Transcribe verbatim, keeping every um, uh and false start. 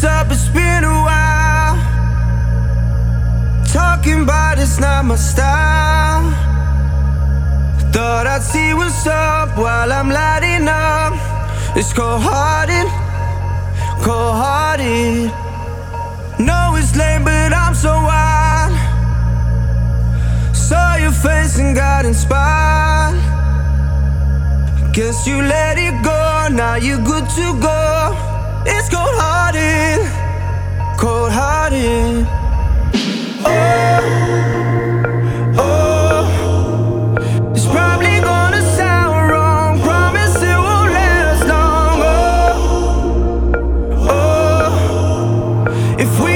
what's up? It's been a while. Talking about it's not my style. Thought I'd see what's up while I'm lighting up. It's cold-hearted, cold-hearted. Know it's lame, but I'm so wild. Saw your face and got inspired. Guess you let it go, now you're good to go. It's cold-hearted, cold-hearted. Oh, oh, it's probably gonna sound wrong. Promise it won't last long. Oh, oh, if we